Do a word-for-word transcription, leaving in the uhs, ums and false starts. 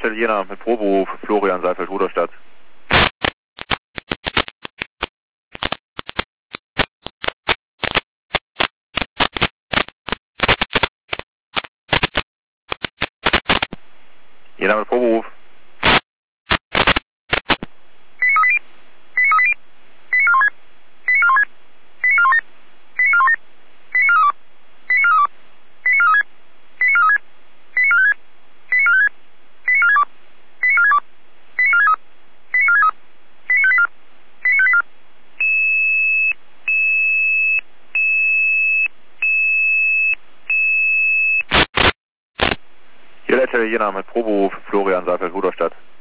Hotel Jena mit Proberuf, Florian Seifeld, Rudolstadt. Jena mit Proberuf. Hier Hotel Jena mit Proberuf, Florian Seifeld, Rudolstadt.